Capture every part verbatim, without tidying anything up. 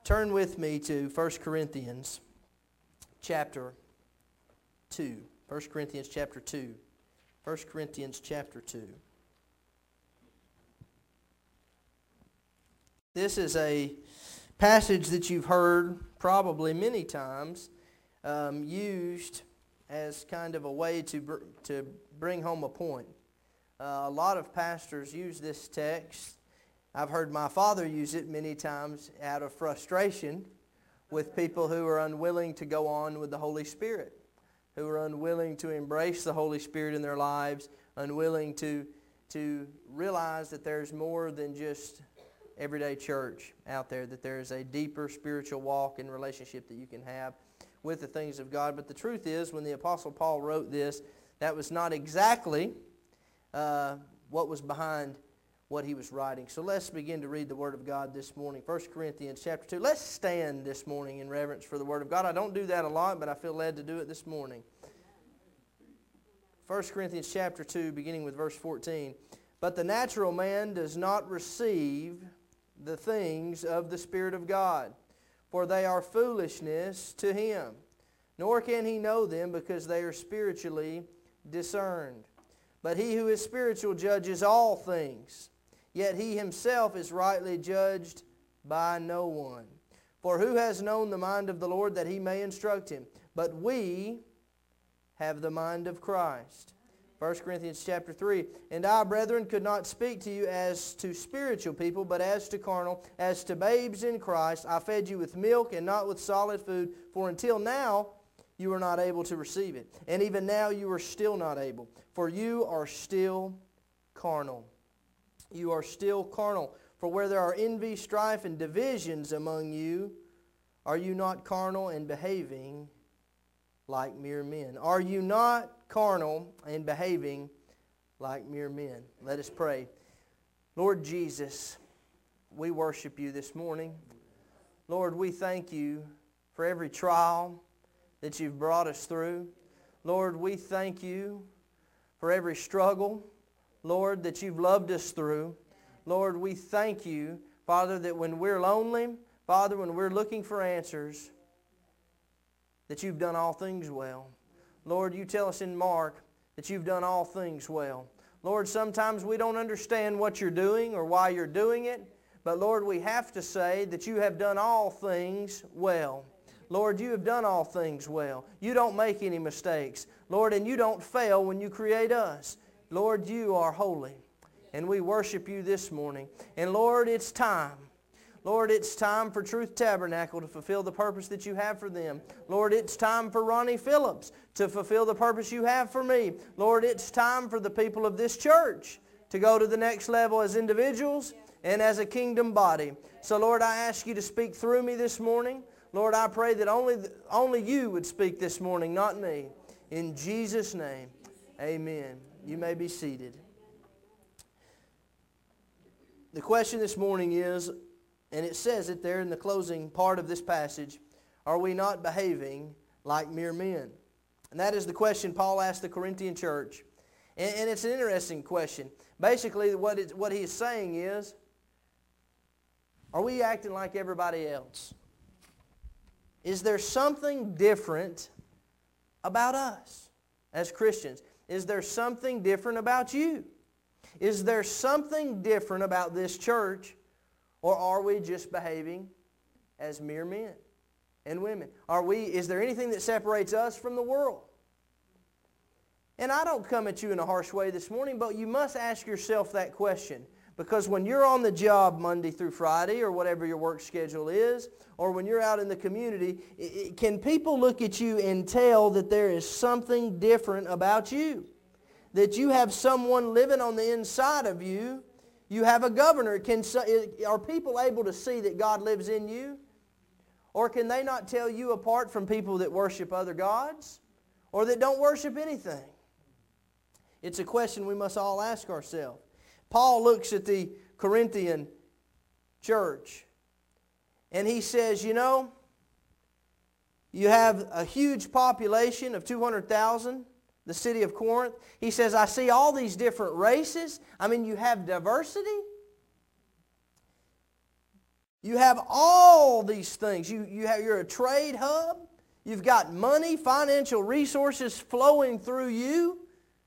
Turn with me to First Corinthians chapter two. First Corinthians chapter two. First Corinthians chapter two. This is a passage that you've heard probably many times um, used as kind of a way to, br- to bring home a point. Uh, a lot of pastors use this text. I've heard my father use it many times out of frustration with people who are unwilling to go on with the Holy Spirit, who are unwilling to embrace the Holy Spirit in their lives, unwilling to, to realize that there's more than just everyday church out there, that there is a deeper spiritual walk and relationship that you can have with the things of God. But the truth is, when the Apostle Paul wrote this, that was not exactly uh, what was behind what he was writing. So let's begin to read the Word of God this morning. First Corinthians chapter two. Let's stand this morning in reverence for the Word of God. I don't do that a lot, but I feel led to do it this morning. First Corinthians chapter two, beginning with verse fourteen. But the natural man does not receive the things of the Spirit of God, for they are foolishness to him. Nor can he know them, because they are spiritually discerned. But he who is spiritual judges all things, yet he himself is rightly judged by no one. For who has known the mind of the Lord that he may instruct him? But we have the mind of Christ. First Corinthians chapter three. And I, brethren, could not speak to you as to spiritual people, but as to carnal, as to babes in Christ. I fed you with milk and not with solid food, for until now you were not able to receive it. And even now you are still not able, for you are still carnal. You are still carnal. For where there are envy, strife, and divisions among you, are you not carnal and behaving like mere men? Are you not carnal and behaving like mere men? Let us pray. Lord Jesus, we worship you this morning. Lord, we thank you for every trial that you've brought us through. Lord, we thank you for every struggle, Lord, that you've loved us through. Lord, we thank you, Father, that when we're lonely, Father, when we're looking for answers, that you've done all things well. Lord, you tell us in Mark that you've done all things well. Lord, sometimes we don't understand what you're doing or why you're doing it, but Lord, we have to say that you have done all things well. Lord, you have done all things well. You don't make any mistakes. Lord, and you don't fail when you create us. Lord, you are holy, and we worship you this morning. And Lord, it's time. Lord, it's time for Truth Tabernacle to fulfill the purpose that you have for them. Lord, it's time for Ronnie Phillips to fulfill the purpose you have for me. Lord, it's time for the people of this church to go to the next level as individuals and as a kingdom body. So, Lord, I ask you to speak through me this morning. Lord, I pray that only, only you would speak this morning, not me. In Jesus' name, amen. You may be seated. The question this morning is, and it says it there in the closing part of this passage, are we not behaving like mere men? And that is the question Paul asked the Corinthian church. And, and it's an interesting question. Basically, what, it, what he is saying is, are we acting like everybody else? Is there something different about us as Christians? Is there something different about you? Is there something different about this church? Or are we just behaving as mere men and women? Are we, is there anything that separates us from the world? And I don't come at you in a harsh way this morning, but you must ask yourself that question. Because when you're on the job Monday through Friday, or whatever your work schedule is, or when you're out in the community, it, it, can people look at you and tell that there is something different about you? That you have someone living on the inside of you. You have a governor. Can, are people able to see that God lives in you? Or can they not tell you apart from people that worship other gods? Or that don't worship anything? It's a question we must all ask ourselves. Paul looks at the Corinthian church and he says, you know, you have a huge population of two hundred thousand. The city of Corinth. He says, I see all these different races. I mean, you have diversity. You have all these things. You, you have, you're a trade hub. You've got money, financial resources flowing through you.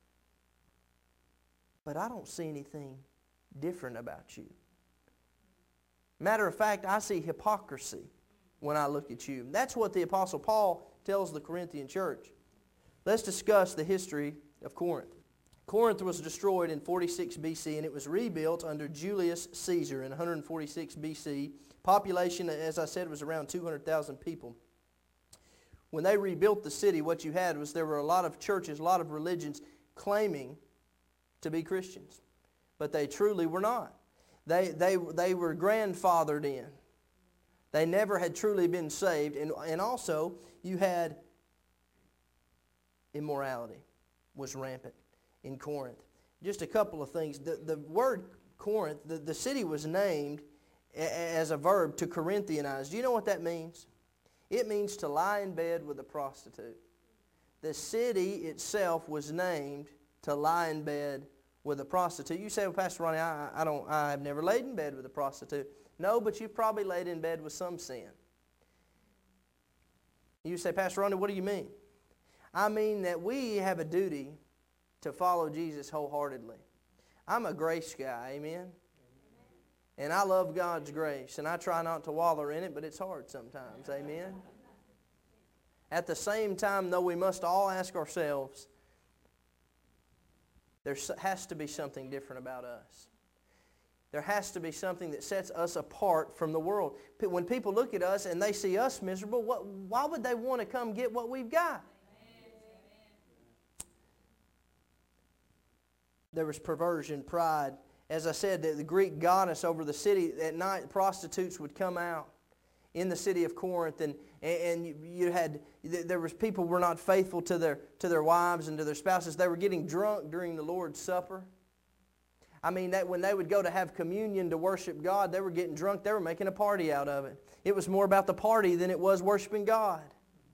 But I don't see anything different about you. Matter of fact, I see hypocrisy when I look at you. That's what the Apostle Paul tells the Corinthian church. Let's discuss the history of Corinth. Corinth was destroyed in forty-six B C, and it was rebuilt under Julius Caesar in one hundred forty-six B C. Population, as I said, was around two hundred thousand people. When they rebuilt the city, what you had was there were a lot of churches, a lot of religions claiming to be Christians. But they truly were not. They, they, they were grandfathered in. They never had truly been saved. And, and also, you had immorality was rampant in Corinth. Just a couple of things. The, the word Corinth, the, the city was named as a verb to Corinthianize. Do you know what that means? It means to lie in bed with a prostitute. The city itself was named to lie in bed with a prostitute. You say, well, Pastor Ronnie, I, I don't, I have never laid in bed with a prostitute. No, but you've probably laid in bed with some sin. You say, Pastor Ronnie, what do you mean? I mean that we have a duty to follow Jesus wholeheartedly. I'm a grace guy, amen? And I love God's grace, and I try not to wallow in it, but it's hard sometimes, amen? At the same time, though, we must all ask ourselves, there has to be something different about us. There has to be something that sets us apart from the world. When people look at us and they see us miserable, what, why would they want to come get what we've got? There was perversion, pride. As I said, the, the Greek goddess over the city, at night prostitutes would come out in the city of Corinth, and, and you, you had, there was people were not faithful to their, to their wives and to their spouses. They were getting drunk during the Lord's Supper. I mean, that when they would go to have communion to worship God, they were getting drunk. They were making a party out of it. It was more about the party than it was worshiping God.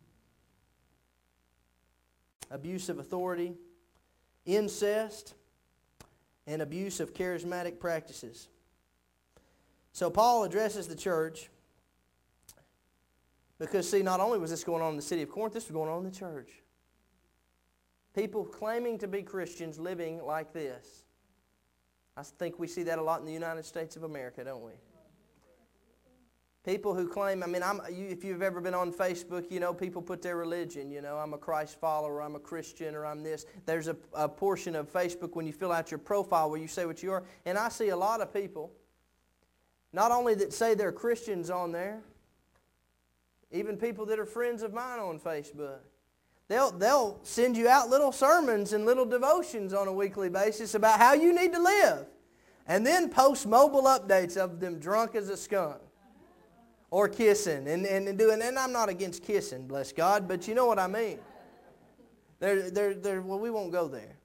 Abuse of authority, incest, and abuse of charismatic practices. So Paul addresses the church because, see, not only was this going on in the city of Corinth, this was going on in the church. People claiming to be Christians living like this. I think we see that a lot in the United States of America, don't we? People who claim, I mean, I'm, you, if you've ever been on Facebook, you know, people put their religion, you know, I'm a Christ follower, I'm a Christian, or I'm this. There's a, a portion of Facebook when you fill out your profile where you say what you are. And I see a lot of people, not only that say they're Christians on there, even people that are friends of mine on Facebook. They'll, they'll send you out little sermons and little devotions on a weekly basis about how you need to live. And then post mobile updates of them drunk as a skunk. Or kissing and, and, and doing, and I'm not against kissing, bless God, but you know what I mean. They're, they're, they're, well, we won't go there.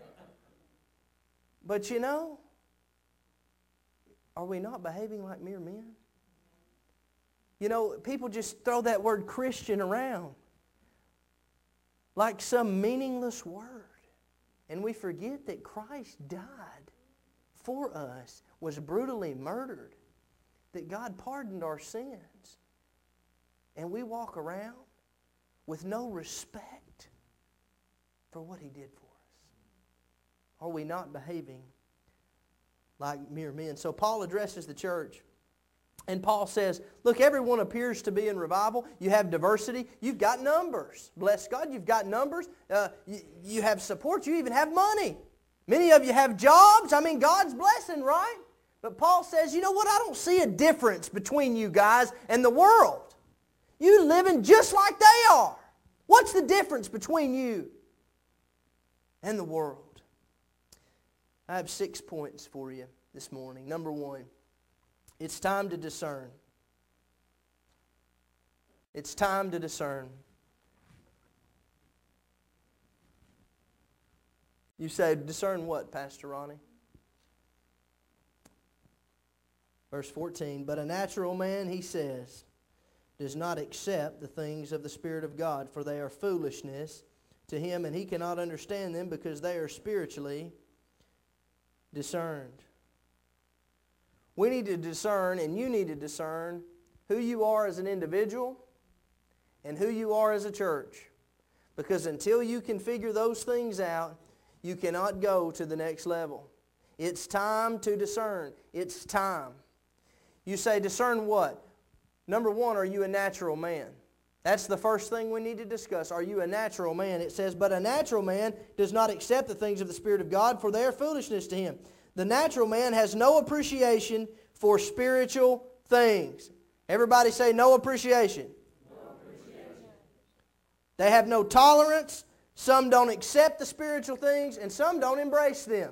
But you know, are we not behaving like mere men? You know, people just throw that word Christian around like some meaningless word. And we forget that Christ died for us, was brutally murdered, that God pardoned our sins. And we walk around with no respect for what He did for us. Are we not behaving like mere men? So Paul addresses the church. And Paul says, look, everyone appears to be in revival. You have diversity. You've got numbers. Bless God, you've got numbers. Uh, you, you have support. You even have money. Many of you have jobs. I mean, God's blessing, right? But Paul says, you know what? I don't see a difference between you guys and the world. You're living just like they are. What's the difference between you and the world? I have six points for you this morning. Number one, it's time to discern. It's time to discern. You say, discern what, Pastor Ronnie? Verse fourteen, but a natural man, he says, does not accept the things of the Spirit of God, for they are foolishness to him, and he cannot understand them because they are spiritually discerned. We need to discern, and you need to discern, who you are as an individual and who you are as a church. Because until you can figure those things out, you cannot go to the next level. It's time to discern. It's time. You say, discern what? Number one, are you a natural man? That's the first thing we need to discuss. Are you a natural man? It says, but a natural man does not accept the things of the Spirit of God, for they are foolishness to him. The natural man has no appreciation for spiritual things. Everybody say no appreciation. No appreciation. They have no tolerance. Some don't accept the spiritual things, and some don't embrace them.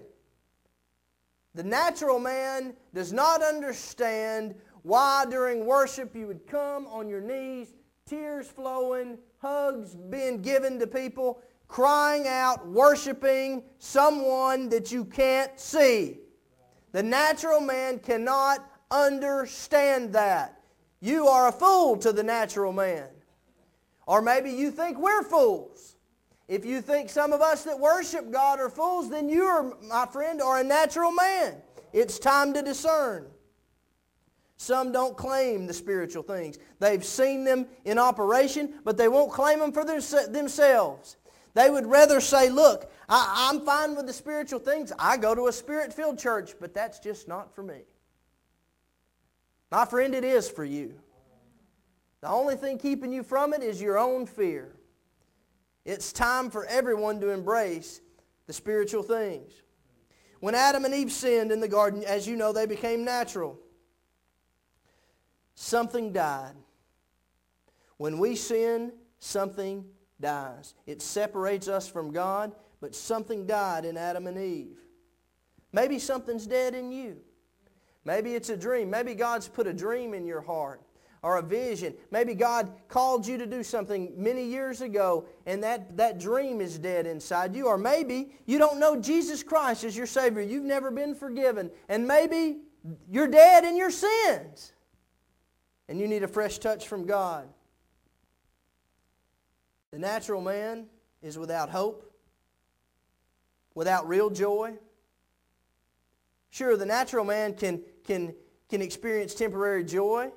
The natural man does not understand why during worship you would come on your knees, tears flowing, hugs being given to people, crying out, worshiping someone that you can't see. The natural man cannot understand that. You are a fool to the natural man. Or maybe you think we're fools. If you think some of us that worship God are fools, then you are, my friend, are a natural man. It's time to discern. Some don't claim the spiritual things. They've seen them in operation, but they won't claim them for their, themselves. They would rather say, look, I, I'm fine with the spiritual things. I go to a Spirit-filled church, but that's just not for me. My friend, it is for you. The only thing keeping you from it is your own fear. It's time for everyone to embrace the spiritual things. When Adam and Eve sinned in the garden, as you know, they became natural. Something died. When we sin, something dies. It separates us from God, but something died in Adam and Eve. Maybe something's dead in you. Maybe it's a dream. Maybe God's put a dream in your heart or a vision. Maybe God called you to do something many years ago and that, that dream is dead inside you. Or maybe you don't know Jesus Christ as your Savior. You've never been forgiven. And maybe you're dead in your sins. And you need a fresh touch from God. The natural man is without hope, without real joy. Sure, the natural man can, can, can experience temporary joy,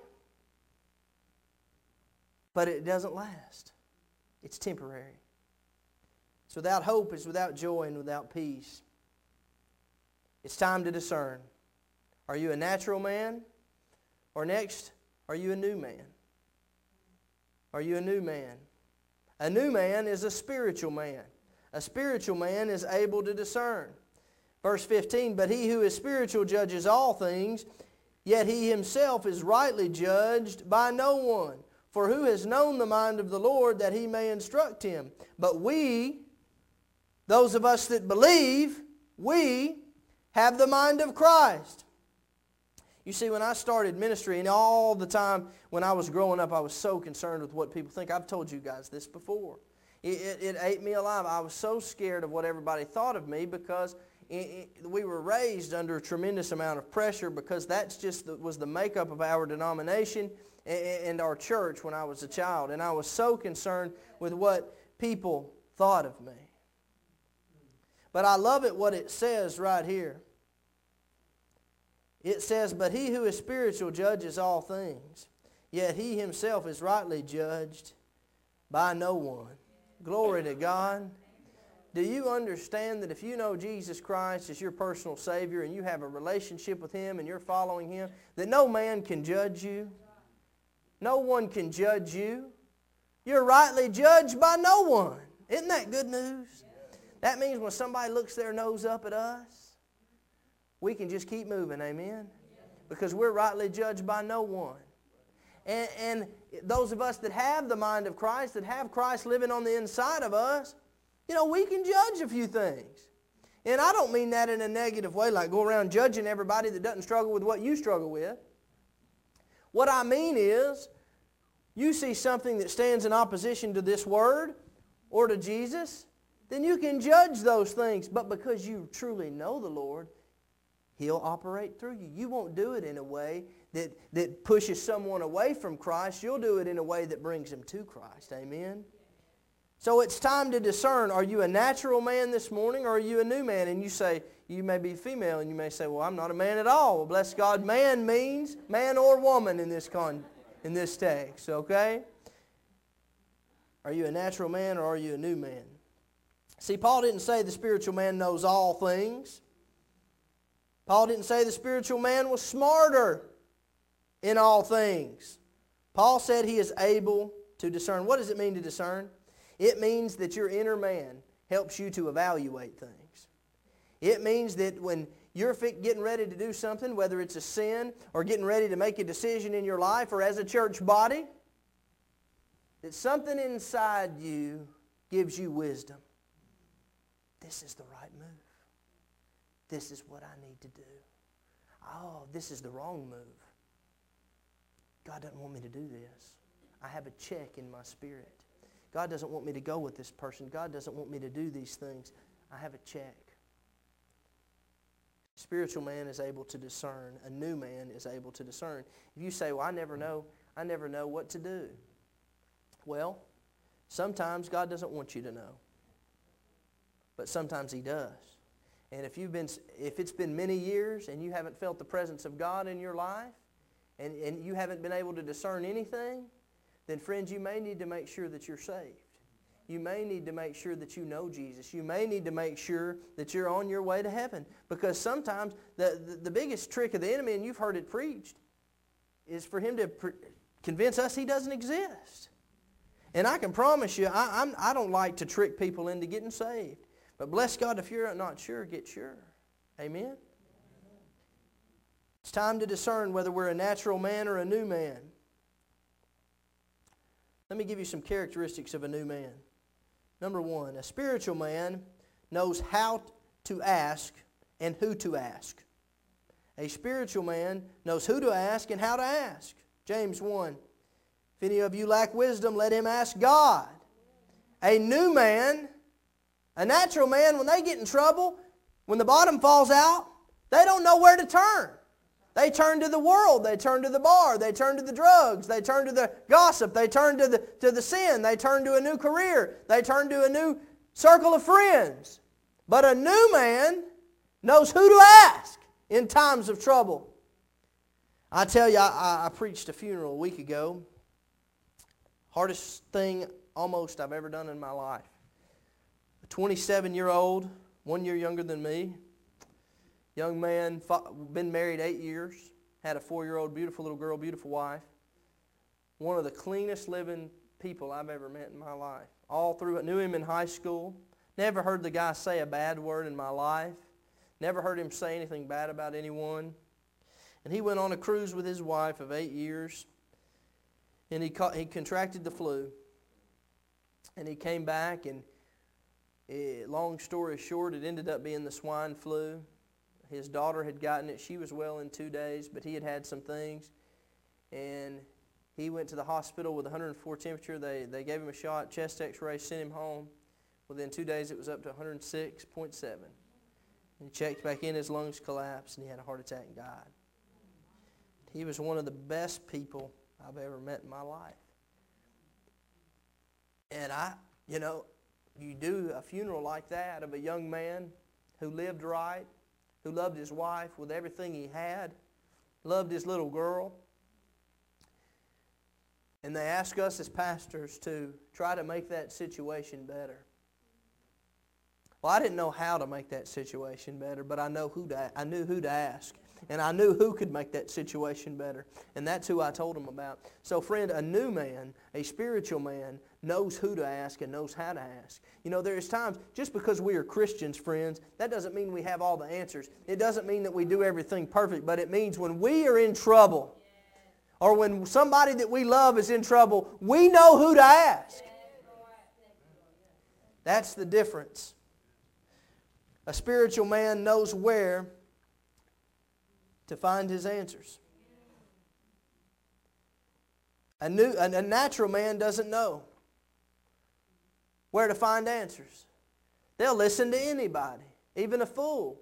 but it doesn't last. It's temporary. It's without hope, it's without joy, and without peace. It's time to discern. Are you a natural man? Or next, are you a new man? Are you a new man? A new man is a spiritual man. A spiritual man is able to discern. Verse fifteen, but he who is spiritual judges all things, yet he himself is rightly judged by no one. For who has known the mind of the Lord that he may instruct him? But we, those of us that believe, we have the mind of Christ. You see, when I started ministry, and all the time when I was growing up, I was so concerned with what people think. I've told you guys this before. It, it, it ate me alive. I was so scared of what everybody thought of me because it, it, we were raised under a tremendous amount of pressure because that's just the, was the makeup of our denomination and, and our church when I was a child. And I was so concerned with what people thought of me. But I love it what it says right here. It says, but he who is spiritual judges all things, yet he himself is rightly judged by no one. Glory to God. Do you understand that if you know Jesus Christ as your personal Savior and you have a relationship with Him and you're following Him, that no man can judge you? No one can judge you. You're rightly judged by no one. Isn't that good news? That means when somebody looks their nose up at us, we can just keep moving, amen? Because we're rightly judged by no one. And, and those of us that have the mind of Christ, that have Christ living on the inside of us, you know, we can judge a few things. And I don't mean that in a negative way, like go around judging everybody that doesn't struggle with what you struggle with. What I mean is, you see something that stands in opposition to this word or to Jesus, then you can judge those things. But because you truly know the Lord, He'll operate through you. You won't do it in a way that, that pushes someone away from Christ. You'll do it in a way that brings them to Christ. Amen? So it's time to discern, are you a natural man this morning or are you a new man? And you say, you may be female and you may say, well, I'm not a man at all. Well, bless God, man means man or woman in this con in this text, okay? Are you a natural man or are you a new man? See, Paul didn't say the spiritual man knows all things. Paul didn't say the spiritual man was smarter in all things. Paul said he is able to discern. What does it mean to discern? It means that your inner man helps you to evaluate things. It means that when you're getting ready to do something, whether it's a sin or getting ready to make a decision in your life or as a church body, that something inside you gives you wisdom. This is the right move. This is what I need to do. Oh, this is the wrong move. God doesn't want me to do this. I have a check in my spirit. God doesn't want me to go with this person. God doesn't want me to do these things. I have a check. Spiritual man is able to discern. A new man is able to discern. If you say, well, I never know, I never know what to do. Well, sometimes God doesn't want you to know. But sometimes He does. And if you've been, if it's been many years and you haven't felt the presence of God in your life, and, and you haven't been able to discern anything, then friends, you may need to make sure that you're saved. You may need to make sure that you know Jesus. You may need to make sure that you're on your way to heaven. Because sometimes the, the, the biggest trick of the enemy, and you've heard it preached, is for him to pre- convince us He doesn't exist. And I can promise you, I, I'm, I don't like to trick people into getting saved. But bless God, if you're not sure, get sure. Amen? It's time to discern whether we're a natural man or a new man. Let me give you some characteristics of a new man. Number one, a spiritual man knows how to ask and who to ask. A spiritual man knows who to ask and how to ask. James one, if any of you lack wisdom, let him ask God. A new man, a natural man, when they get in trouble, when the bottom falls out, they don't know where to turn. They turn to the world. They turn to the bar. They turn to the drugs. They turn to the gossip. They turn to the, to the sin. They turn to a new career. They turn to a new circle of friends. But a new man knows who to ask in times of trouble. I tell you, I, I preached a funeral a week ago. Hardest thing almost I've ever done in my life. A twenty-seven-year-old, one year younger than me, young man, been married eight years, had a four-year-old beautiful little girl, beautiful wife. One of the cleanest living people I've ever met in my life. All through it, knew him in high school. Never heard the guy say a bad word in my life. Never heard him say anything bad about anyone. And he went on a cruise with his wife of eight years. And he, caught, he contracted the flu. And he came back and, it, long story short, it ended up being the swine flu. His daughter had gotten it. She was well in two days, but he had had some things. And he went to the hospital with one hundred four temperature. They, they gave him a shot, chest x-ray, sent him home. Within two days, it was up to one hundred six point seven. And he checked back in, his lungs collapsed, and he had a heart attack and died. He was one of the best people I've ever met in my life. And I, you know, you do a funeral like that of a young man who lived right, who loved his wife with everything he had, loved his little girl. And they ask us as pastors to try to make that situation better. Well, I didn't know how to make that situation better, but I know who to, I knew who to ask. And I knew who could make that situation better. And that's who I told them about. So friend, a new man, a spiritual man, knows who to ask and knows how to ask. You know, there's times, just because we are Christians, friends, that doesn't mean we have all the answers. It doesn't mean that we do everything perfect, but it means when we are in trouble, or when somebody that we love is in trouble, we know who to ask. That's the difference. A spiritual man knows where to find his answers. A, new, a, a natural man doesn't know where to find answers. They'll listen to anybody, even a fool.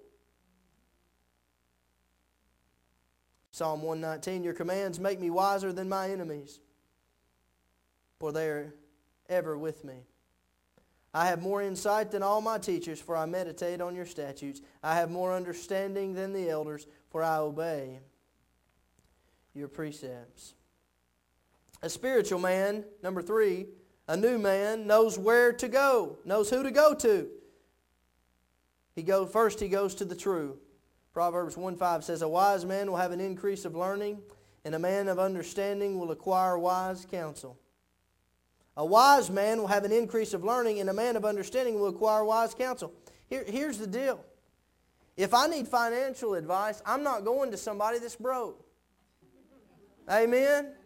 Psalm one nineteen, your commands make me wiser than my enemies, for they are ever with me. I have more insight than all my teachers, for I meditate on your statutes. I have more understanding than the elders, for I obey your precepts. A spiritual man, number three, a new man, knows where to go, knows who to go to. He go, first he goes to the true. Proverbs one five says, a wise man will have an increase of learning, and a man of understanding will acquire wise counsel. A wise man will have an increase of learning, and a man of understanding will acquire wise counsel. Here, here's the deal. If I need financial advice, I'm not going to somebody that's broke. Amen?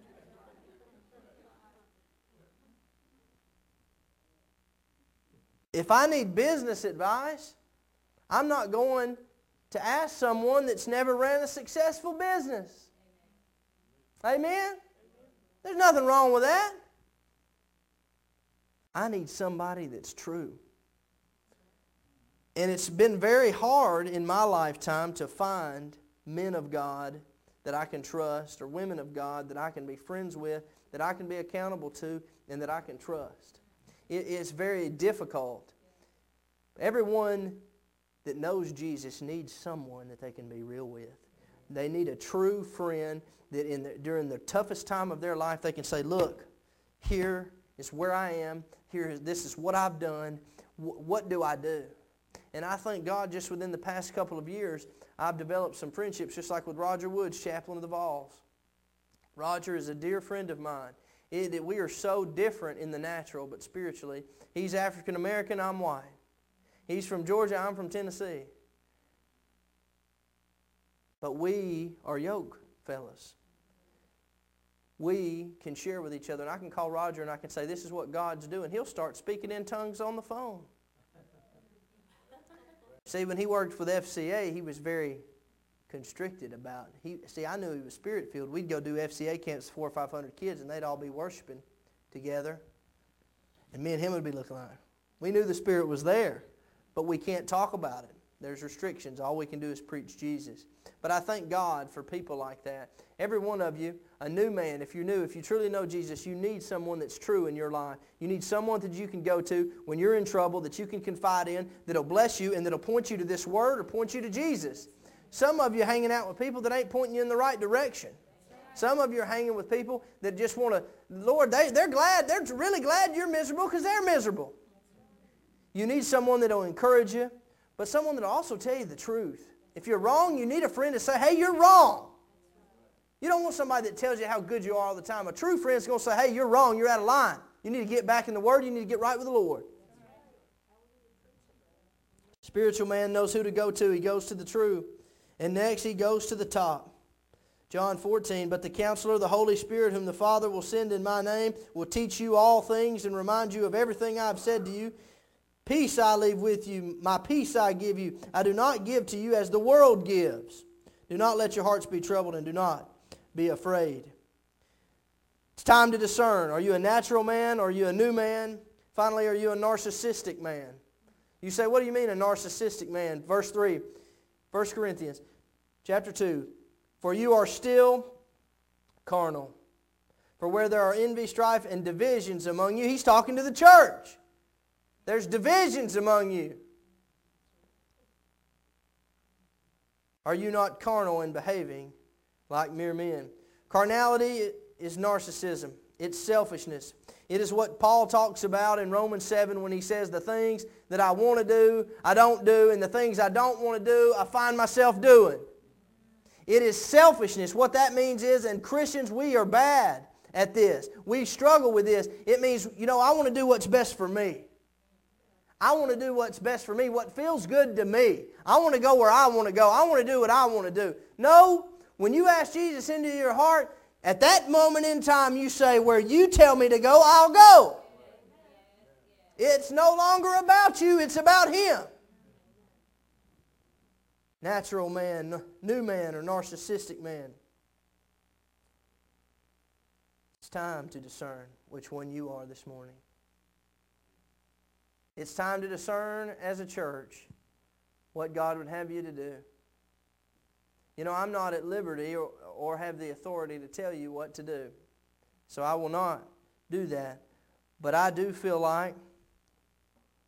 If I need business advice, I'm not going to ask someone that's never ran a successful business. Amen? There's nothing wrong with that. I need somebody that's true. And it's been very hard in my lifetime to find men of God that I can trust, or women of God that I can be friends with, that I can be accountable to, and that I can trust. It, it's very difficult. Everyone that knows Jesus needs someone that they can be real with. They need a true friend that in the, during the toughest time of their life they can say, look, here is where I am. Here, this is what I've done. W- what do I do? And I thank God just within the past couple of years, I've developed some friendships just like with Roger Woods, chaplain of the Vols. Roger is a dear friend of mine. It, it, we are so different in the natural, but spiritually. He's African American, I'm white. He's from Georgia, I'm from Tennessee. But we are yoke fellas. We can share with each other. And I can call Roger and I can say, this is what God's doing. He'll start speaking in tongues on the phone. See, when he worked with F C A, he was very constricted about it. He, see, I knew he was spirit-filled. We'd go do F C A camps, four or five hundred kids, and they'd all be worshiping together. And me and him would be looking like, we knew the Spirit was there, but we can't talk about it. There's restrictions. All we can do is preach Jesus. But I thank God for people like that. Every one of you, a new man, if you're new, if you truly know Jesus, you need someone that's true in your life. You need someone that you can go to when you're in trouble, that you can confide in, that'll bless you and that'll point you to this Word or point you to Jesus. Some of you are hanging out with people that ain't pointing you in the right direction. Some of you are hanging with people that just want to, Lord, they, they're glad, they're really glad you're miserable because they're miserable. You need someone that will encourage you, but someone that will also tell you the truth. If you're wrong, you need a friend to say, hey, you're wrong. You don't want somebody that tells you how good you are all the time. A true friend is going to say, hey, you're wrong, you're out of line. You need to get back in the Word, you need to get right with the Lord. Spiritual man knows who to go to. He goes to the true. And next he goes to the top. John fourteen, but the Counselor, the Holy Spirit, whom the Father will send in my name, will teach you all things and remind you of everything I have said to you. Peace I leave with you, my peace I give you. I do not give to you as the world gives. Do not let your hearts be troubled and do not be afraid. It's time to discern. Are you a natural man or are you a new man? Finally, are you a narcissistic man? You say, what do you mean a narcissistic man? Verse three, First Corinthians chapter two. For you are still carnal. For where there are envy, strife, and divisions among you, he's talking to the church. There's divisions among you. Are you not carnal and behaving like mere men? Carnality is narcissism. It's selfishness. It is what Paul talks about in Romans seven when he says the things that I want to do, I don't do, and the things I don't want to do, I find myself doing. It is selfishness. What that means is, and Christians, we are bad at this. We struggle with this. It means, you know, I want to do what's best for me. I want to do what's best for me, what feels good to me. I want to go where I want to go. I want to do what I want to do. No, when you ask Jesus into your heart, at that moment in time you say, where you tell me to go, I'll go. It's no longer about you, it's about Him. Natural man, new man, or narcissistic man. It's time to discern which one you are this morning. It's time to discern as a church what God would have you to do. You know, I'm not at liberty or, or have the authority to tell you what to do. So I will not do that. But I do feel like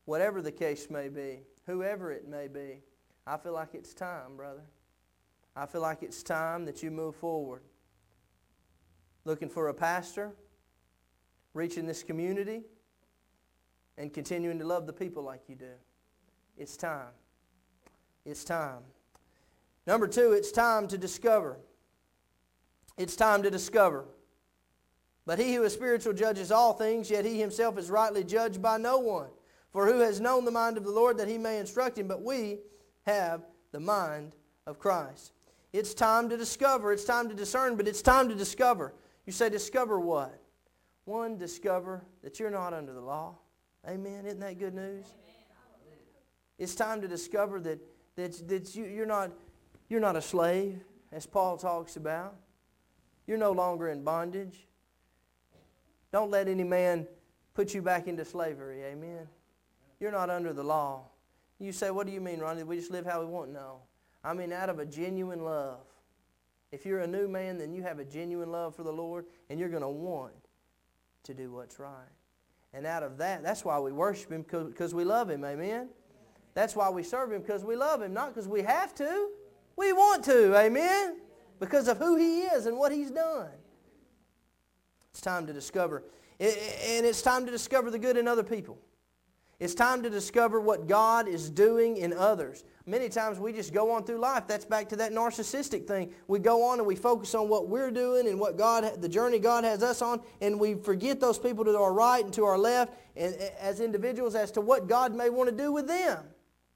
Whatever the case may be, whoever it may be, I feel like it's time, brother. I feel like it's time that you move forward. Looking for a pastor, reaching this community, and continuing to love the people like you do. It's time. It's time. Number two, it's time to discover. It's time to discover. But he who is spiritual judges all things, yet he himself is rightly judged by no one. For who has known the mind of the Lord that he may instruct him? But we have the mind of Christ. It's time to discover. It's time to discern, but it's time to discover. You say, discover what? One, discover that you're not under the law. Amen. Isn't that good news? Amen. It's time to discover that, that, that you, you're, not, you're not a slave, as Paul talks about. You're no longer in bondage. Don't let any man put you back into slavery. Amen. You're not under the law. You say, what do you mean, Ronnie? We just live how we want? No. I mean out of a genuine love. If you're a new man, then you have a genuine love for the Lord, and you're going to want to do what's right. And out of that, that's why we worship Him, because we love Him. Amen? That's why we serve Him, because we love Him, not because we have to. We want to. Amen? Because of who He is and what He's done. It's time to discover. And it's time to discover the good in other people. It's time to discover what God is doing in others. Many times we just go on through life. That's back to that narcissistic thing. We go on and we focus on what we're doing and what God, the journey God has us on, and we forget those people to our right and to our left and, as individuals as to what God may want to do with them.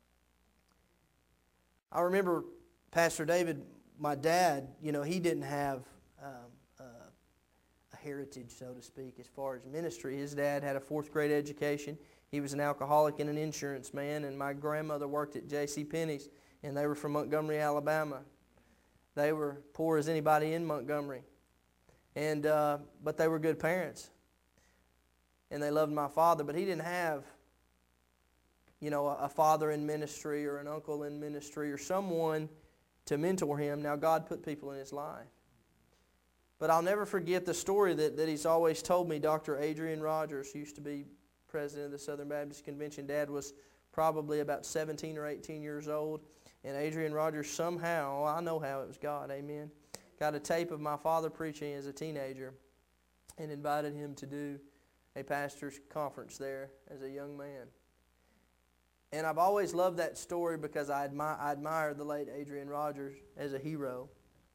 I remember Pastor David, my dad, you know, he didn't have um, uh, a heritage, so to speak, as far as ministry. His dad had a fourth grade education. He was an alcoholic and an insurance man, and my grandmother worked at J C Penney's, and they were from Montgomery, Alabama. They were poor as anybody in Montgomery, and uh, but they were good parents, and they loved my father. But he didn't have, you know, a, a father in ministry or an uncle in ministry or someone to mentor him. Now, God put people in his life. But I'll never forget the story that, that he's always told me. Doctor Adrian Rogers used to be president of the Southern Baptist Convention. Dad was probably about seventeen or eighteen years old. And Adrian Rogers somehow, I know how it was God, amen, got a tape of my father preaching as a teenager and invited him to do a pastor's conference there as a young man. And I've always loved that story because I admire, I admire the late Adrian Rogers as a hero.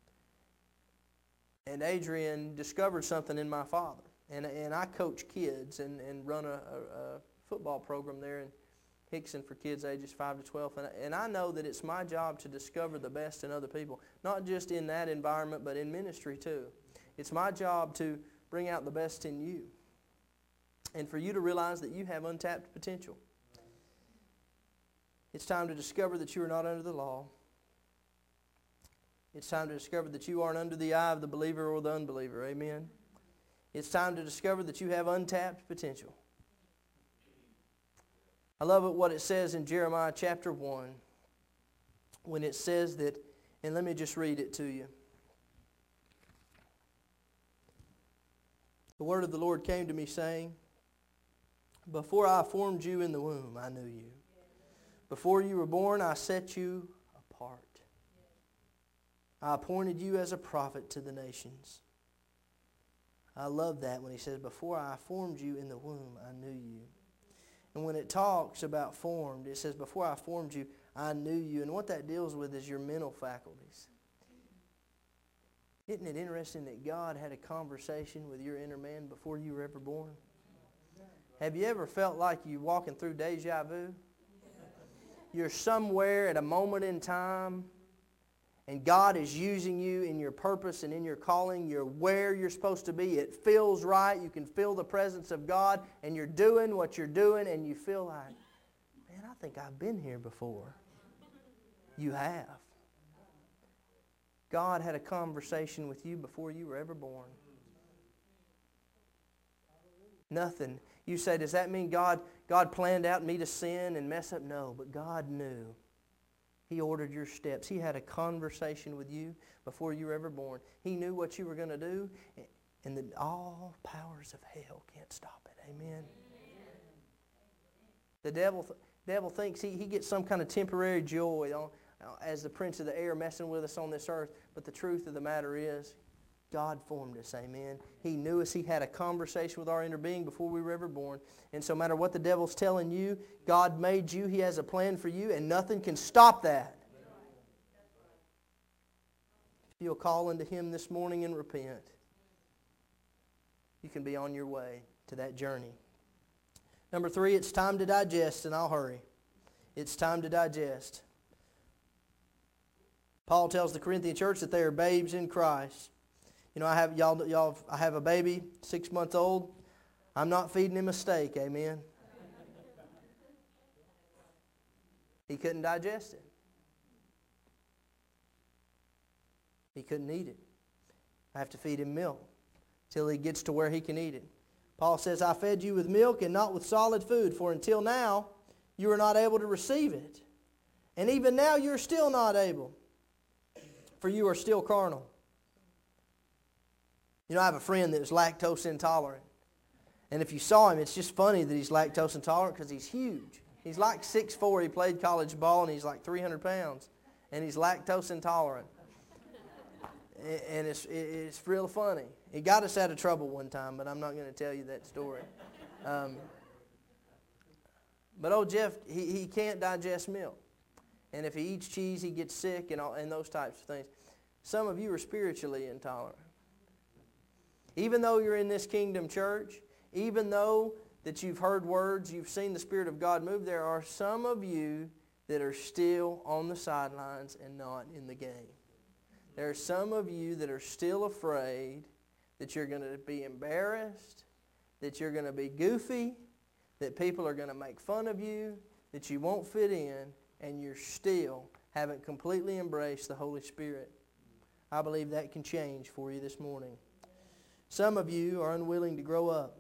And Adrian discovered something in my father. And, and I coach kids and, and run a, a, a football program there in Hickson for kids ages five to twelve. And, and I know that it's my job to discover the best in other people, not just in that environment, but in ministry too. It's my job to bring out the best in you and for you to realize that you have untapped potential. It's time to discover that you are not under the law. It's time to discover that you aren't under the eye of the believer or the unbeliever. Amen? It's time to discover that you have untapped potential. I love it what it says in Jeremiah chapter one when it says that, and let me just read it to you. The word of the Lord came to me saying, before I formed you in the womb, I knew you. Before you were born, I set you apart. I appointed you as a prophet to the nations. I love that when he says, before I formed you in the womb, I knew you. And when it talks about formed, it says, before I formed you, I knew you. And what that deals with is your mental faculties. Isn't it interesting that God had a conversation with your inner man before you were ever born? Have you ever felt like you're walking through deja vu? You're somewhere at a moment in time, and God is using you in your purpose and in your calling. You're where you're supposed to be. It feels right. You can feel the presence of God, and you're doing what you're doing, and you feel like, man, I think I've been here before. You have. God had a conversation with you before you were ever born. Nothing. You say, does that mean God, God planned out me to sin and mess up? No, but God knew. He ordered your steps. He had a conversation with you before you were ever born. He knew what you were going to do, and that all powers of hell can't stop it. Amen? The devil, th- devil thinks he, he gets some kind of temporary joy on, uh, as the prince of the air messing with us on this earth. But the truth of the matter is, God formed us, amen. He knew us. He had a conversation with our inner being before we were ever born. And so no matter what the devil's telling you, God made you. He has a plan for you, and nothing can stop that. If you'll call unto Him this morning and repent, you can be on your way to that journey. Number three, it's time to digest, and I'll hurry. It's time to digest. Paul tells the Corinthian church that they are babes in Christ. You know, I have y'all, y'all. I have a baby, six months old. I'm not feeding him a steak, amen. He couldn't digest it. He couldn't eat it. I have to feed him milk till he gets to where he can eat it. Paul says, I fed you with milk and not with solid food, for until now you are not able to receive it. And even now you're still not able, for you are still carnal. You know, I have a friend that is lactose intolerant. And if you saw him, it's just funny that he's lactose intolerant because he's huge. He's like six foot four. He played college ball, and he's like three hundred pounds. And he's lactose intolerant. And it's, it's real funny. He got us out of trouble one time, but I'm not going to tell you that story. Um, but old Jeff, he, he can't digest milk. And if he eats cheese, he gets sick and, all, and those types of things. Some of you are spiritually intolerant. Even though you're in this kingdom church, even though that you've heard words, you've seen the Spirit of God move, there are some of you that are still on the sidelines and not in the game. There are some of you that are still afraid that you're going to be embarrassed, that you're going to be goofy, that people are going to make fun of you, that you won't fit in, and you still haven't completely embraced the Holy Spirit. I believe that can change for you this morning. Some of you are unwilling to grow up.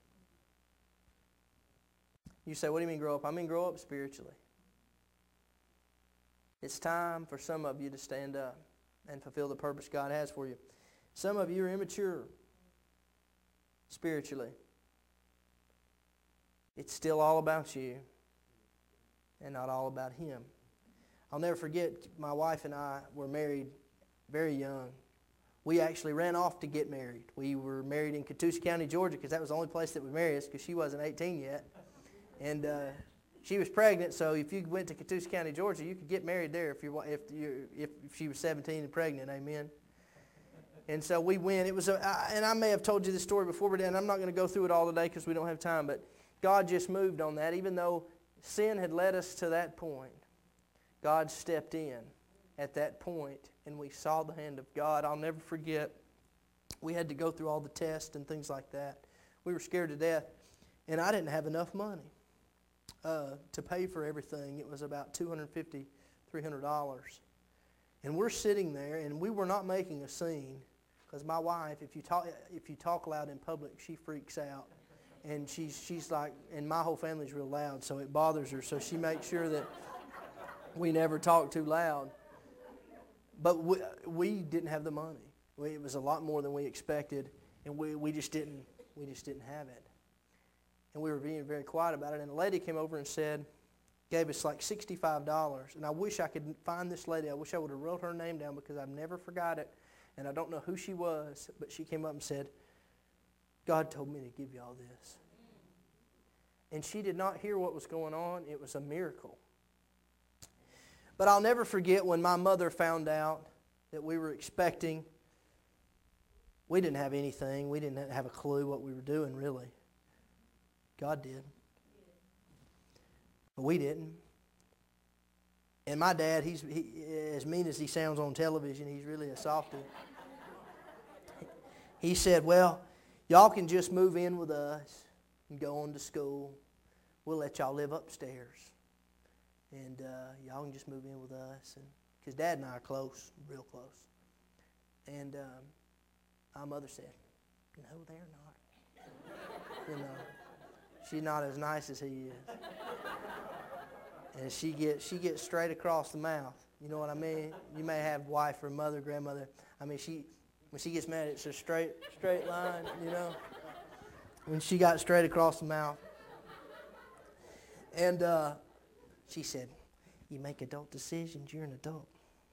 You say, what do you mean grow up? I mean grow up spiritually. It's time for some of you to stand up and fulfill the purpose God has for you. Some of you are immature spiritually. It's still all about you and not all about Him. I'll never forget, my wife and I were married very young. We actually ran off to get married. We were married in Catoosa County, Georgia, because that was the only place that would marry us, because she wasn't eighteen yet. And uh, she was pregnant, so if you went to Catoosa County, Georgia, you could get married there if you if you if, if she was seventeen and pregnant. Amen. And so we went. It was a, I, and I may have told you this story before, but and I'm not going to go through it all today because we don't have time. But God just moved on that, even though sin had led us to that point. God stepped in at that point, and we saw the hand of God. I'll never forget. We had to go through all the tests and things like that. We were scared to death, and I didn't have enough money uh, to pay for everything. It was about two hundred fifty dollars, three hundred dollars. And we're sitting there, and we were not making a scene, because my wife, if you talk if you talk loud in public, she freaks out. And she's she's like, and my whole family's real loud, so it bothers her. So she makes sure that we never talk too loud. But we, we didn't have the money. We, it was a lot more than we expected, and we, we just didn't we just didn't have it. And we were being very quiet about it. And a lady came over and said, gave us like sixty-five dollars. And I wish I could find this lady. I wish I would have wrote her name down because I've never forgot it. And I don't know who she was, but she came up and said, God told me to give you all this. And she did not hear what was going on. It was a miracle. But I'll never forget when my mother found out that we were expecting. We didn't have anything. We didn't have a clue what we were doing, really. God did. But we didn't. And my dad, he's he, as mean as he sounds on television, he's really a softy. He said, well, y'all can just move in with us and go on to school. We'll let y'all live upstairs. And uh, y'all can just move in with us. And because Dad and I are close, real close. And um, my mother said, no, they're not. You know, she's not as nice as he is. And she gets she gets straight across the mouth. You know what I mean? You may have wife or mother, grandmother. I mean, she when she gets mad, it's a straight straight line. You know, when she got straight across the mouth. And uh, she said, you make adult decisions, you're an adult.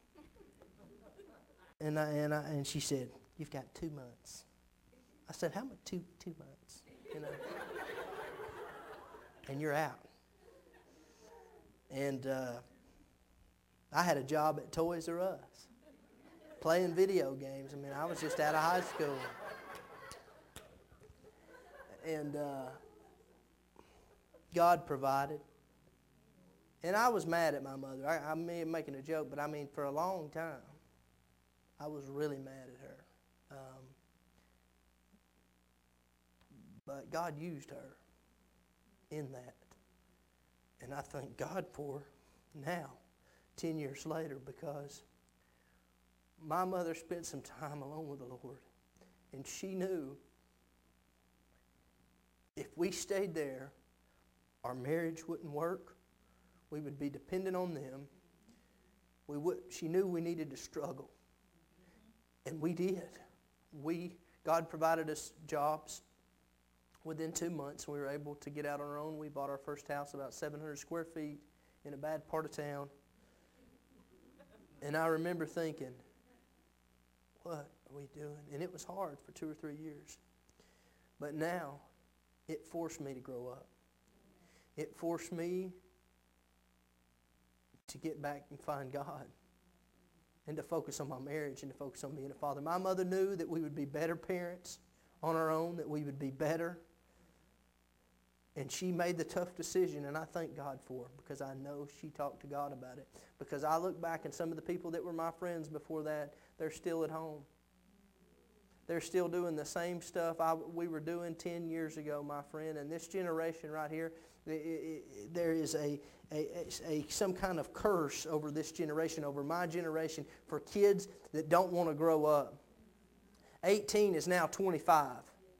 And I, and I, and she said, you've got two months. I said, how much? Two two months, you know. And you're out. And uh, I had a job at Toys R Us, playing video games. I mean, I was just out of high school. And uh, God provided. And I was mad at my mother. I, I mean, making a joke, but I mean, for a long time, I was really mad at her. Um, but God used her in that. And I thank God for now, ten years later, because my mother spent some time alone with the Lord. And she knew if we stayed there, our marriage wouldn't work. We would be dependent on them. We would, she knew we needed to struggle. And we did. We, God provided us jobs. Within two months, we were able to get out on our own. We bought our first house about seven hundred square feet in a bad part of town. And I remember thinking, what are we doing? And it was hard for two or three years. But now, it forced me to grow up. It forced me to get back and find God and to focus on my marriage and to focus on being a father. My mother knew that we would be better parents on our own, that we would be better. And she made the tough decision, and I thank God for her because I know she talked to God about it. Because I look back and some of the people that were my friends before that, they're still at home. They're still doing the same stuff I, we were doing ten years ago, my friend. And this generation right here, it, it, there is a, a, a some kind of curse over this generation, over my generation, for kids that don't want to grow up. eighteen is now twenty-five.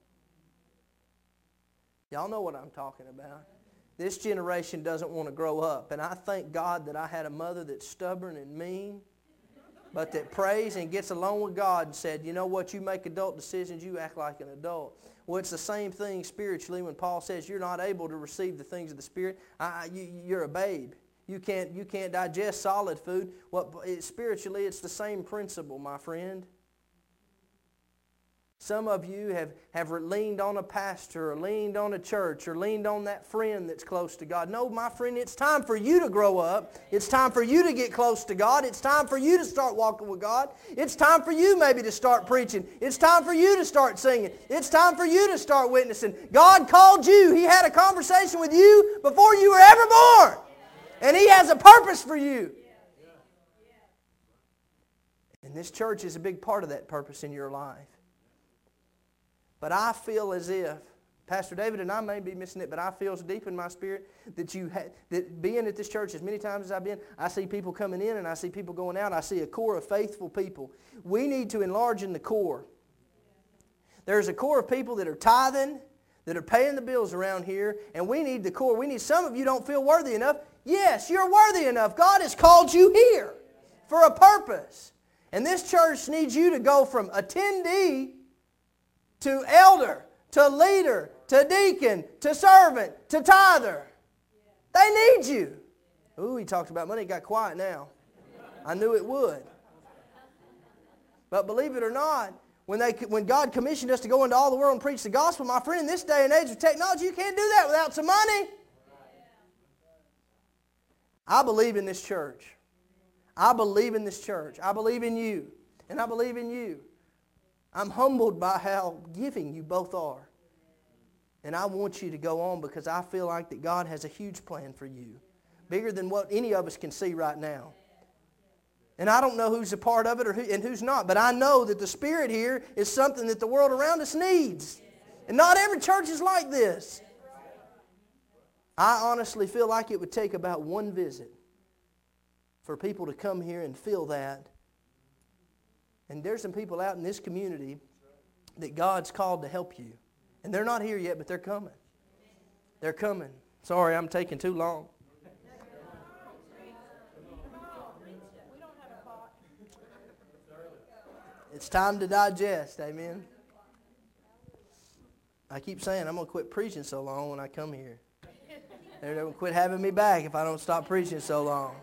Y'all know what I'm talking about. This generation doesn't want to grow up. And I thank God that I had a mother that's stubborn and mean, but that prays and gets along with God and said, you know what, you make adult decisions, you act like an adult. Well, it's the same thing spiritually when Paul says you're not able to receive the things of the Spirit. I, you, you're a babe. You can't, you can't digest solid food. What, it, spiritually, it's the same principle, my friend. Some of you have, have leaned on a pastor or leaned on a church or leaned on that friend that's close to God. No, my friend, it's time for you to grow up. It's time for you to get close to God. It's time for you to start walking with God. It's time for you maybe to start preaching. It's time for you to start singing. It's time for you to start witnessing. God called you. He had a conversation with you before you were ever born. And He has a purpose for you. And this church is a big part of that purpose in your life. But I feel as if, Pastor David and I may be missing it, but I feel deep in my spirit that you ha- that being at this church as many times as I've been, I see people coming in and I see people going out. I see a core of faithful people. We need to enlarge in the core. There's a core of people that are tithing, that are paying the bills around here, and we need the core. We need, some of you don't feel worthy enough. Yes, you're worthy enough. God has called you here for a purpose. And this church needs you to go from attendee to elder, to leader, to deacon, to servant, to tither. They need you. Ooh, he talked about money. It got quiet now. I knew it would. But believe it or not, when, they, when God commissioned us to go into all the world and preach the gospel, my friend, in this day and age of technology, you can't do that without some money. I believe in this church. I believe in this church. I believe in you. And I believe in you. I'm humbled by how giving you both are. And I want you to go on because I feel like that God has a huge plan for you. Bigger than what any of us can see right now. And I don't know who's a part of it or who, and who's not. But I know that the Spirit here is something that the world around us needs. And not every church is like this. I honestly feel like it would take about one visit for people to come here and feel that. And there's some people out in this community that God's called to help you. And they're not here yet, but they're coming. They're coming. Sorry, I'm taking too long. It's time to digest, amen. I keep saying I'm going to quit preaching so long when I come here. They don't quit having me back if I don't stop preaching so long.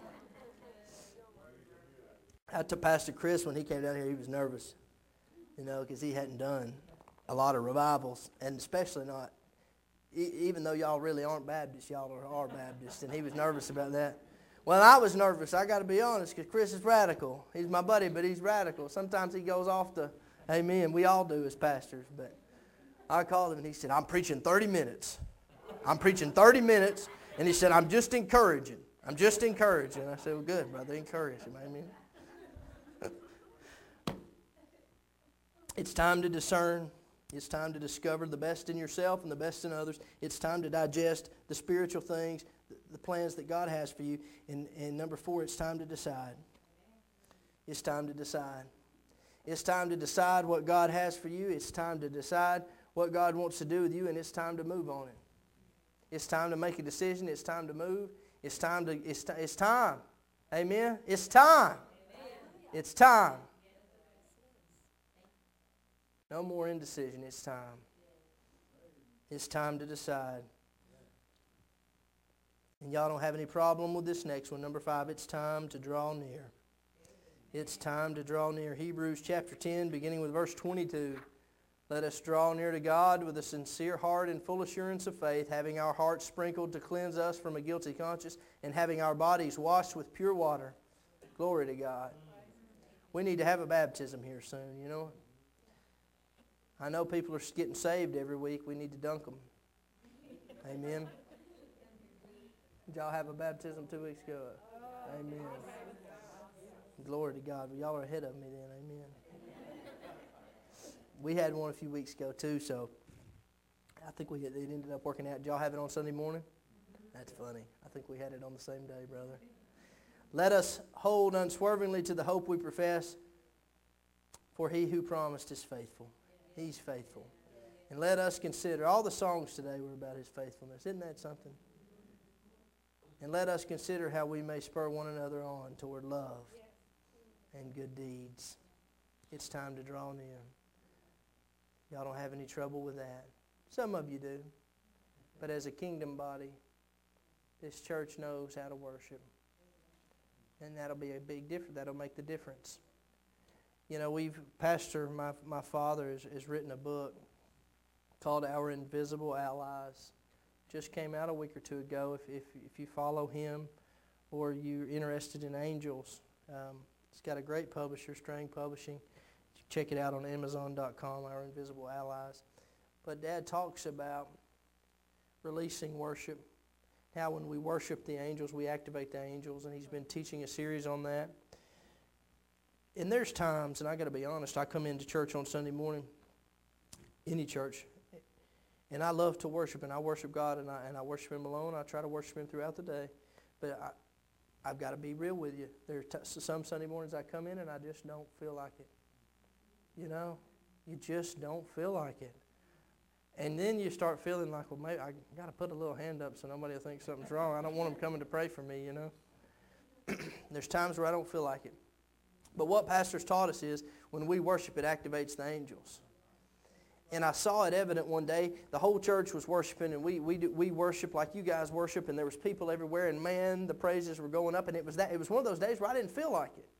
I told Pastor Chris when he came down here, he was nervous, you know, because he hadn't done a lot of revivals, and especially not, e- even though y'all really aren't Baptists, y'all are, are Baptists, and he was nervous about that. Well, I was nervous, I got to be honest, because Chris is radical. He's my buddy, but he's radical. Sometimes he goes off the, amen, we all do as pastors, but I called him and he said, I'm preaching thirty minutes. I'm preaching thirty minutes, and he said, I'm just encouraging. I'm just encouraging. I said, well, good, brother, encourage him, amen. It's time to discern. It's time to discover the best in yourself and the best in others. It's time to digest the spiritual things, the plans that God has for you. And, and number four, it's time to decide. It's time to decide. It's time to decide what God has for you. It's time to decide what God wants to do with you, and it's time to move on it. It's time to make a decision. It's time to move. It's time to. It's, it's time. Amen. It's time. It's time. No more indecision. It's time. It's time to decide. And y'all don't have any problem with this next one. Number five, it's time to draw near. It's time to draw near. Hebrews chapter ten, beginning with verse twenty-two. Let us draw near to God with a sincere heart and full assurance of faith, having our hearts sprinkled to cleanse us from a guilty conscience, and having our bodies washed with pure water. Glory to God. We need to have a baptism here soon, you know. I know people are getting saved every week. We need to dunk them. Amen. Did y'all have a baptism two weeks ago? Amen. Glory to God. Well, y'all are ahead of me then. Amen. We had one a few weeks ago too, so I think we it ended up working out. Did y'all have it on Sunday morning? That's funny. I think we had it on the same day, brother. Let us hold unswervingly to the hope we profess, for he who promised is faithful. He's faithful. And let us consider, all the songs today were about his faithfulness. Isn't that something? And let us consider how we may spur one another on toward love and good deeds. It's time to draw near. Y'all don't have any trouble with that. Some of you do. But as a kingdom body, this church knows how to worship. And that'll be a big difference. That'll make the difference. You know, we've, Pastor, my, my father, has, has written a book called Our Invisible Allies. Just came out a week or two ago. If, if, if you follow him or you're interested in angels, um, it's got a great publisher, Strang Publishing. Check it out on Amazon dot com, Our Invisible Allies. But Dad talks about releasing worship, how when we worship the angels, we activate the angels, and he's been teaching a series on that. And there's times, and I got to be honest, I come into church on Sunday morning, any church, and I love to worship, and I worship God, and I, and I worship him alone. I try to worship him throughout the day. But I, I've got to be real with you. There are t- some Sunday mornings I come in, and I just don't feel like it. You know, you just don't feel like it. And then you start feeling like, well, maybe I got to put a little hand up so nobody will think something's wrong. I don't want them coming to pray for me, you know. There's times where I don't feel like it. But what pastors taught us is when we worship, it activates the angels. And I saw it evident one day. The whole church was worshiping, and we we do, we worship like you guys worship, and there was people everywhere, and man, the praises were going up, and it was that it was one of those days where I didn't feel like it.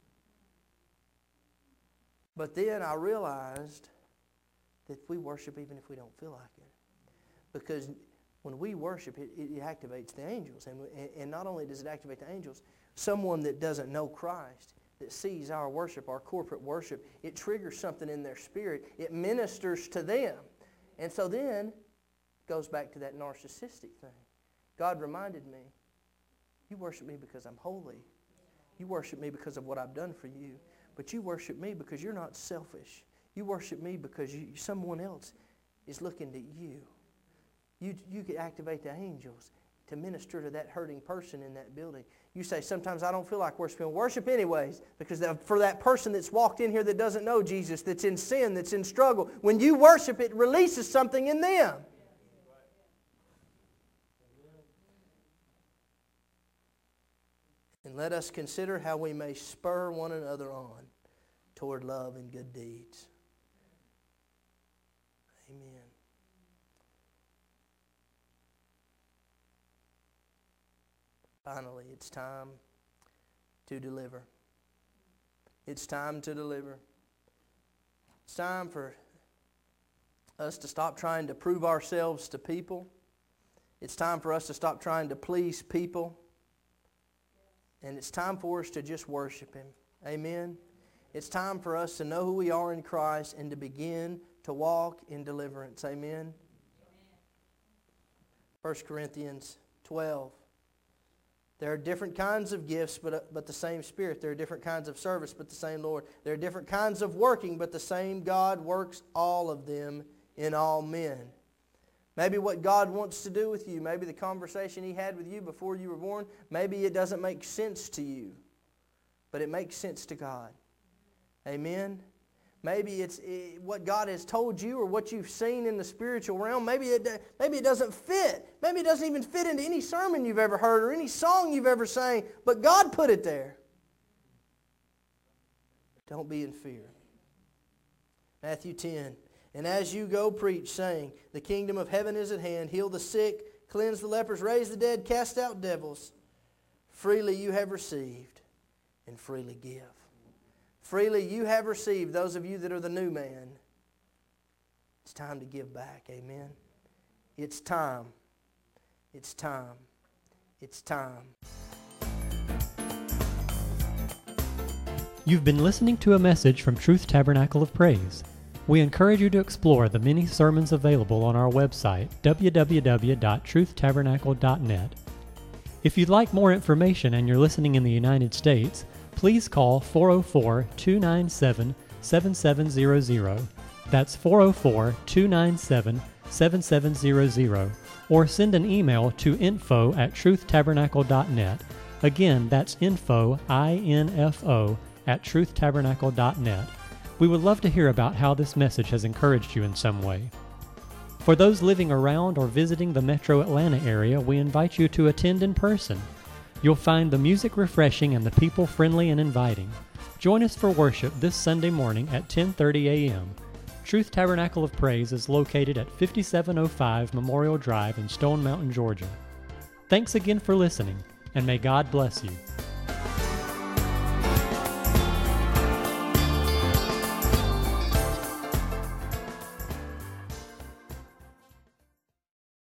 But then I realized that we worship even if we don't feel like it. Because when we worship, it, it activates the angels. And, and not only does it activate the angels, someone that doesn't know Christ, that sees our worship, our corporate worship, it triggers something in their spirit. It ministers to them. And so then it goes back to that narcissistic thing. God reminded me, you worship me because I'm holy. You worship me because of what I've done for you. But you worship me because you're not selfish. You worship me because you, someone else is looking to you. You, you can activate the angels to minister to that hurting person in that building. You say, sometimes I don't feel like worshiping. Worship anyways, because for that person that's walked in here that doesn't know Jesus, that's in sin, that's in struggle, when you worship, it releases something in them. And let us consider how we may spur one another on toward love and good deeds. Amen. Finally, it's time to deliver. It's time to deliver. It's time for us to stop trying to prove ourselves to people. It's time for us to stop trying to please people. And it's time for us to just worship Him. Amen. It's time for us to know who we are in Christ and to begin to walk in deliverance. Amen. First Corinthians twelve. There are different kinds of gifts, but, but the same Spirit. There are different kinds of service, but the same Lord. There are different kinds of working, but the same God works all of them in all men. Maybe what God wants to do with you, maybe the conversation He had with you before you were born, maybe it doesn't make sense to you, but it makes sense to God. Amen? Maybe it's it, what God has told you or what you've seen in the spiritual realm. Maybe it, maybe it doesn't fit. Maybe it doesn't even fit into any sermon you've ever heard or any song you've ever sang, but God put it there. Don't be in fear. Matthew ten. And as you go, preach, saying, the kingdom of heaven is at hand. Heal the sick, cleanse the lepers, raise the dead, cast out devils. Freely you have received, and freely give. Freely you have received, those of you that are the new man. It's time to give back. Amen. It's time. It's time. It's time. You've been listening to a message from Truth Tabernacle of Praise. We encourage you to explore the many sermons available on our website, w w w dot truth tabernacle dot net. If you'd like more information and you're listening in the United States, please call four oh four, two nine seven, seven seven zero zero. That's four oh four, two nine seven, seven seven zero zero. Or send an email to info at truth tabernacle dot net. Again, that's info, I N F O, at truth tabernacle dot net. We would love to hear about how this message has encouraged you in some way. For those living around or visiting the Metro Atlanta area, we invite you to attend in person. You'll find the music refreshing and the people friendly and inviting. Join us for worship this Sunday morning at ten thirty a.m. Truth Tabernacle of Praise is located at fifty-seven oh five Memorial Drive in Stone Mountain, Georgia. Thanks again for listening, and may God bless you.